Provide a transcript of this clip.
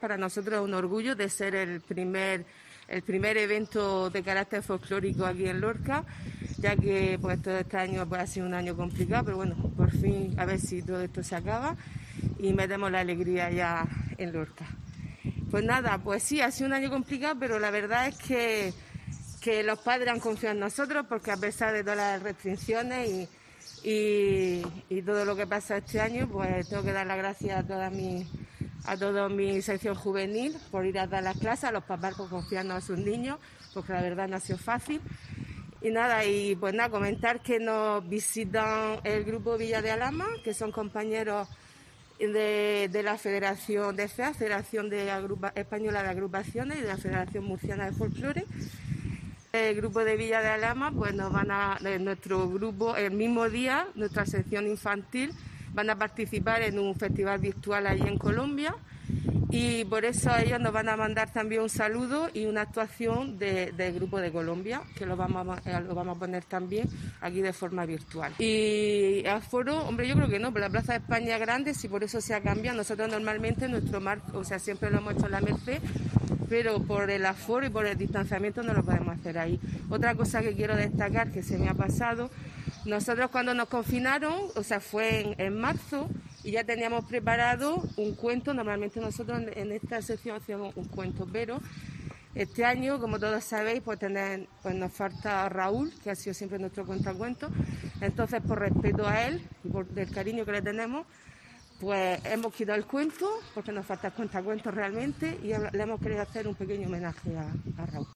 Para nosotros es un orgullo de ser el primer evento de carácter folclórico aquí en Lorca, ya que pues todo este año pues, ha sido un año complicado, pero bueno, por fin a ver si todo esto se acaba y metemos la alegría ya en Lorca. Pues nada, pues sí, ha sido un año complicado, pero la verdad es que los padres han confiado en nosotros, porque a pesar de todas las restricciones y todo lo que pasa este año, pues tengo que dar las gracias a toda mi sección juvenil por ir a dar las clases, a los papás por confiarnos a sus niños, porque la verdad no ha sido fácil. Y nada, comentar que nos visitan el grupo Villa de Alhama, que son compañeros de la Federación de FEA, Federación Española de Agrupaciones, y de la Federación Murciana de Folclore. El grupo de Villa de Alhama, pues nuestro grupo, el mismo día, nuestra sección infantil, van a participar en un festival virtual allí en Colombia, y por eso ellos nos van a mandar también un saludo y una actuación del grupo de Colombia, que lo vamos a poner también aquí de forma virtual. Y aforo, hombre, yo creo que no, pero la Plaza de España es grande, si por eso se ha cambiado. Nosotros normalmente nuestro marco, o sea, siempre lo hemos hecho en la Merced, pero por el aforo y por el distanciamiento no lo podemos hacer ahí. Otra cosa que quiero destacar, que se me ha pasado: nosotros cuando nos confinaron, o sea, fue en marzo, y ya teníamos preparado un cuento. Normalmente nosotros en esta sección hacíamos un cuento, pero este año, como todos sabéis, pues nos falta Raúl, que ha sido siempre nuestro cuentacuentos. Entonces, por respeto a él y por el cariño que le tenemos, pues hemos quitado el cuento, porque nos falta el cuentacuentos realmente, y le hemos querido hacer un pequeño homenaje a Raúl.